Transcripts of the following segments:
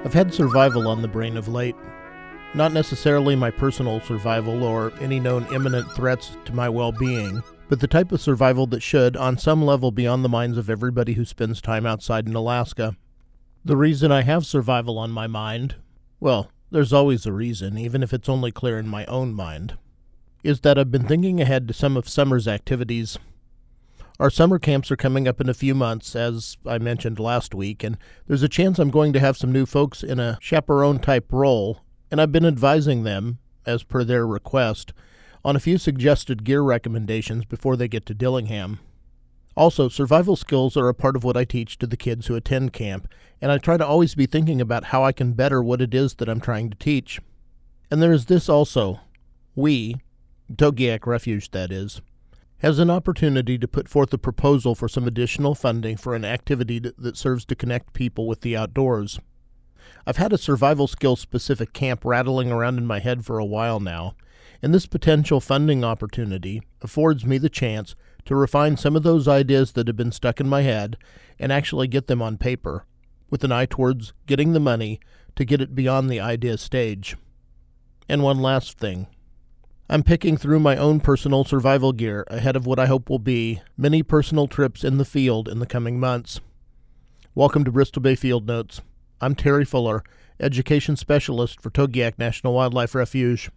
I've had survival on the brain of late. Not necessarily my personal survival or any known imminent threats to my well-being, but the type of survival that should, on some level, be on the minds of everybody who spends time outside in Alaska. The reason I have survival on my mind, well, there's always a reason, even if it's only clear in my own mind, is that I've been thinking ahead to some of summer's activities. Our summer camps are coming up in a few months, as I mentioned last week, and there's a chance I'm going to have some new folks in a chaperone-type role, and I've been advising them, as per their request, on a few suggested gear recommendations before they get to Dillingham. Also, survival skills are a part of what I teach to the kids who attend camp, and I try to always be thinking about how I can better what it is that I'm trying to teach. And there is this also. We, Togiak Refuge that is, has an opportunity to put forth a proposal for some additional funding for an activity that serves to connect people with the outdoors. I've had a survival skills-specific camp rattling around in my head for a while now, and this potential funding opportunity affords me the chance to refine some of those ideas that have been stuck in my head and actually get them on paper, with an eye towards getting the money to get it beyond the idea stage. And one last thing. I'm picking through my own personal survival gear ahead of what I hope will be many personal trips in the field in the coming months. Welcome to Bristol Bay Field Notes. I'm Terry Fuller, Education Specialist for Togiak National Wildlife Refuge.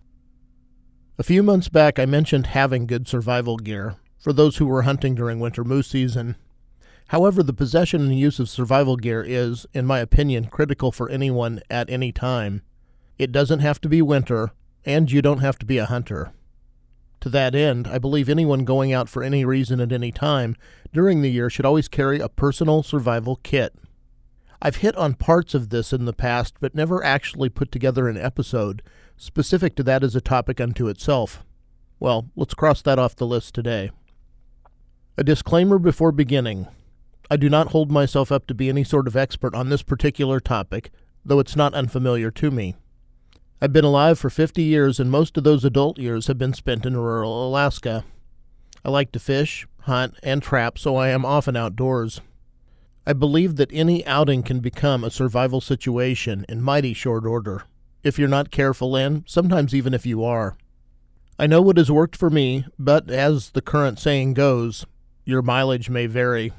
A few months back, I mentioned having good survival gear for those who were hunting during winter moose season. However, the possession and use of survival gear is, in my opinion, critical for anyone at any time. It doesn't have to be winter, and you don't have to be a hunter. To that end, I believe anyone going out for any reason at any time during the year should always carry a personal survival kit. I've hit on parts of this in the past, but never actually put together an episode specific to that as a topic unto itself. Well, let's cross that off the list today. A disclaimer before beginning. I do not hold myself up to be any sort of expert on this particular topic, though it's not unfamiliar to me. I've been alive for 50 years, and most of those adult years have been spent in rural Alaska. I like to fish, hunt, and trap, so I am often outdoors. I believe that any outing can become a survival situation in mighty short order, if you're not careful and sometimes even if you are. I know what has worked for me, but as the current saying goes, your mileage may vary.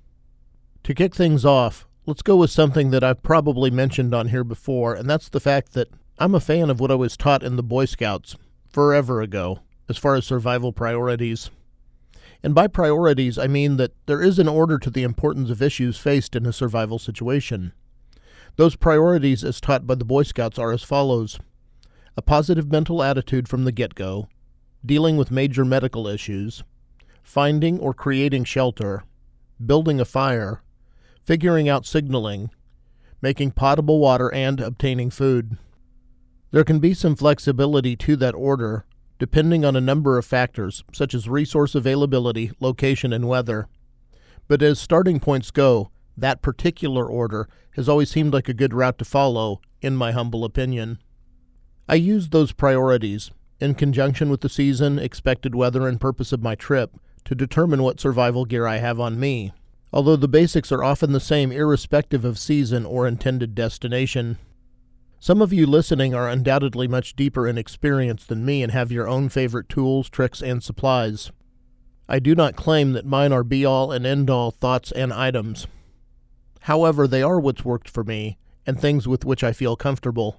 To kick things off, let's go with something that I've probably mentioned on here before, and that's the fact that I'm a fan of what I was taught in the Boy Scouts forever ago, as far as survival priorities. And by priorities, I mean that there is an order to the importance of issues faced in a survival situation. Those priorities, as taught by the Boy Scouts, are as follows: a positive mental attitude from the get-go, dealing with major medical issues, finding or creating shelter, building a fire, figuring out signaling, making potable water, and obtaining food. There can be some flexibility to that order, depending on a number of factors, such as resource availability, location, and weather. But as starting points go, that particular order has always seemed like a good route to follow, in my humble opinion. I use those priorities, in conjunction with the season, expected weather, and purpose of my trip, to determine what survival gear I have on me, although the basics are often the same irrespective of season or intended destination. Some of you listening are undoubtedly much deeper in experience than me and have your own favorite tools, tricks, and supplies. I do not claim that mine are be-all and end-all thoughts and items. However, they are what's worked for me, and things with which I feel comfortable.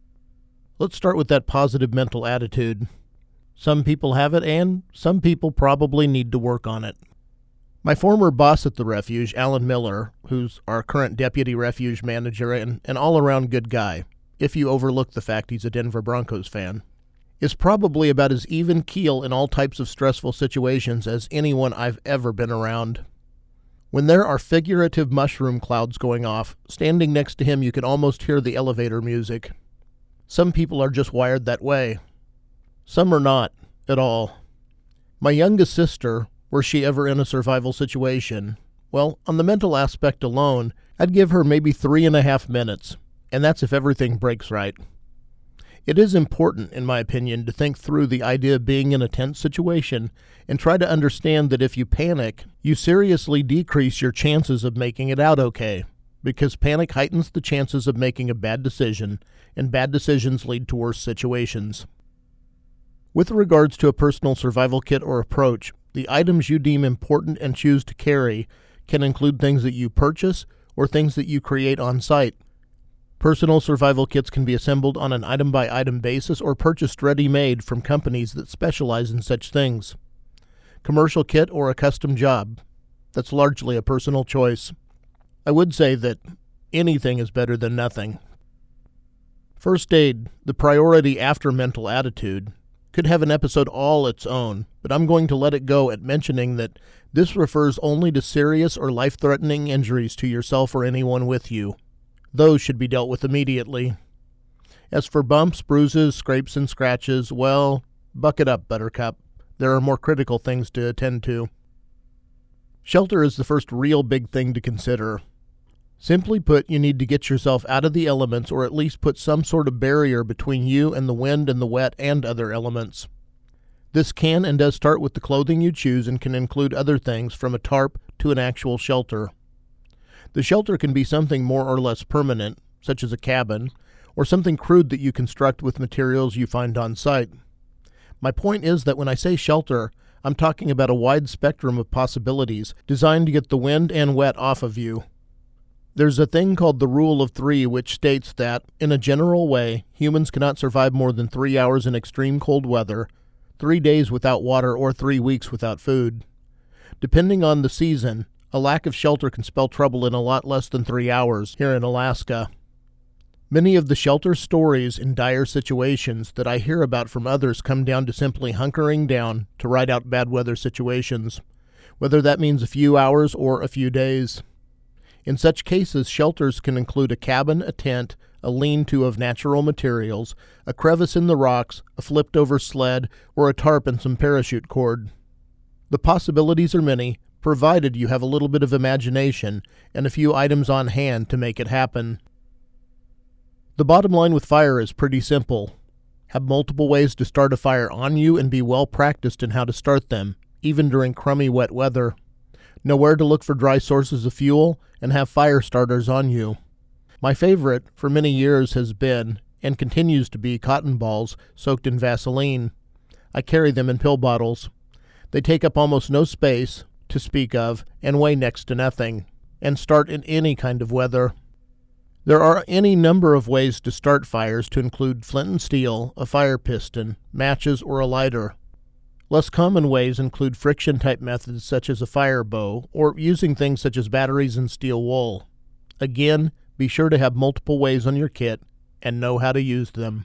Let's start with that positive mental attitude. Some people have it, and some people probably need to work on it. My former boss at the refuge, Alan Miller, who's our current deputy refuge manager and an all-around good guy, if you overlook the fact he's a Denver Broncos fan, is probably about as even keel in all types of stressful situations as anyone I've ever been around. When there are figurative mushroom clouds going off, standing next to him you can almost hear the elevator music. Some people are just wired that way. Some are not, at all. My youngest sister, were she ever in a survival situation, well, on the mental aspect alone, I'd give her maybe 3.5 minutes. And that's if everything breaks right. It is important, in my opinion, to think through the idea of being in a tense situation and try to understand that if you panic, you seriously decrease your chances of making it out okay, because panic heightens the chances of making a bad decision, and bad decisions lead to worse situations. With regards to a personal survival kit or approach, the items you deem important and choose to carry can include things that you purchase or things that you create on site. Personal survival kits can be assembled on an item-by-item basis or purchased ready-made from companies that specialize in such things. Commercial kit or a custom job. That's largely a personal choice. I would say that anything is better than nothing. First aid, the priority after mental attitude, could have an episode all its own, but I'm going to let it go at mentioning that this refers only to serious or life-threatening injuries to yourself or anyone with you. Those should be dealt with immediately. As for bumps, bruises, scrapes, and scratches, well, buck it up, Buttercup. There are more critical things to attend to. Shelter is the first real big thing to consider. Simply put, you need to get yourself out of the elements or at least put some sort of barrier between you and the wind and the wet and other elements. This can and does start with the clothing you choose and can include other things from a tarp to an actual shelter. The shelter can be something more or less permanent, such as a cabin, or something crude that you construct with materials you find on site. My point is that when I say shelter, I'm talking about a wide spectrum of possibilities designed to get the wind and wet off of you. There's a thing called the Rule of Three, which states that, in a general way, humans cannot survive more than 3 hours in extreme cold weather, 3 days without water, or 3 weeks without food. Depending on the season, a lack of shelter can spell trouble in a lot less than 3 hours here in Alaska. Many of the shelter stories in dire situations that I hear about from others come down to simply hunkering down to ride out bad weather situations, whether that means a few hours or a few days. In such cases, shelters can include a cabin, a tent, a lean-to of natural materials, a crevice in the rocks, a flipped-over sled, or a tarp and some parachute cord. The possibilities are many, provided you have a little bit of imagination and a few items on hand to make it happen. The bottom line with fire is pretty simple. Have multiple ways to start a fire on you and be well practiced in how to start them, even during crummy wet weather. Know where to look for dry sources of fuel, and have fire starters on you. My favorite for many years has been, and continues to be, cotton balls soaked in Vaseline. I carry them in pill bottles. They take up almost no space, to speak of, and weigh next to nothing, and start in any kind of weather. There are any number of ways to start fires to include flint and steel, a fire piston, matches, or a lighter. Less common ways include friction-type methods such as a fire bow, or using things such as batteries and steel wool. Again, be sure to have multiple ways on your kit, and know how to use them.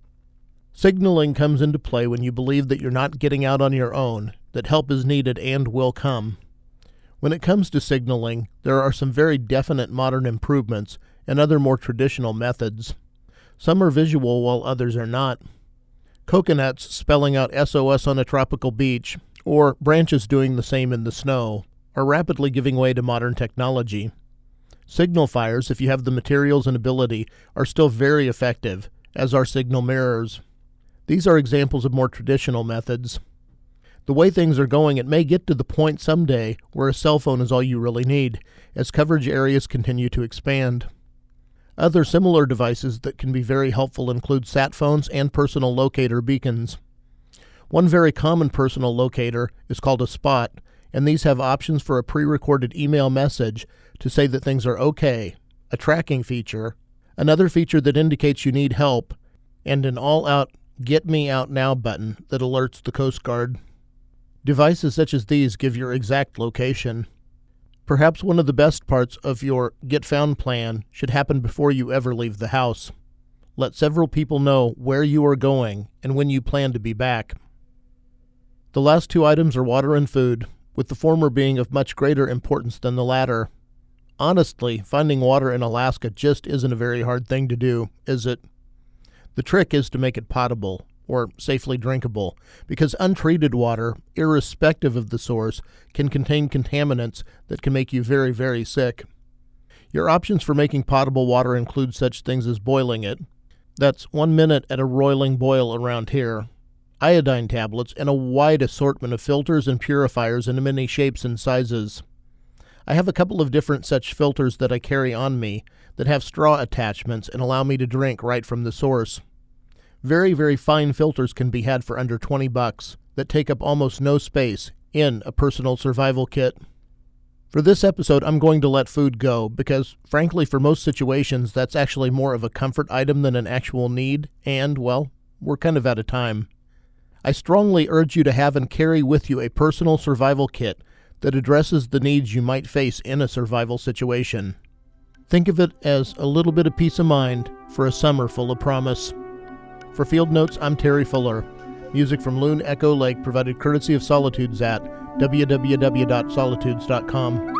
Signaling comes into play when you believe that you're not getting out on your own, that help is needed and will come. When it comes to signaling, there are some very definite modern improvements and other more traditional methods. Some are visual while others are not. Coconuts spelling out SOS on a tropical beach, or branches doing the same in the snow, are rapidly giving way to modern technology. Signal fires, if you have the materials and ability, are still very effective, as are signal mirrors. These are examples of more traditional methods. The way things are going, it may get to the point someday where a cell phone is all you really need, as coverage areas continue to expand. Other similar devices that can be very helpful include sat phones and personal locator beacons. One very common personal locator is called a spot, and these have options for a pre-recorded email message to say that things are okay, a tracking feature, another feature that indicates you need help, and an all-out Get Me Out Now button that alerts the Coast Guard. Devices such as these give your exact location. Perhaps one of the best parts of your Get Found plan should happen before you ever leave the house. Let several people know where you are going and when you plan to be back. The last two items are water and food, with the former being of much greater importance than the latter. Honestly, finding water in Alaska just isn't a very hard thing to do, is it? The trick is to make it potable, or safely drinkable, because untreated water, irrespective of the source, can contain contaminants that can make you very, very sick. Your options for making potable water include such things as boiling it. That's 1 minute at a roiling boil around here. Iodine tablets, and a wide assortment of filters and purifiers in many shapes and sizes. I have a couple of different such filters that I carry on me that have straw attachments and allow me to drink right from the source. Very, very fine filters can be had for under $20 that take up almost no space in a personal survival kit. For this episode, I'm going to let food go because, frankly, for most situations, that's actually more of a comfort item than an actual need, and, well, we're kind of out of time. I strongly urge you to have and carry with you a personal survival kit that addresses the needs you might face in a survival situation. Think of it as a little bit of peace of mind for a summer full of promise. For Field Notes, I'm Terry Fuller. Music from Loon Echo Lake provided courtesy of Solitudes at www.solitudes.com.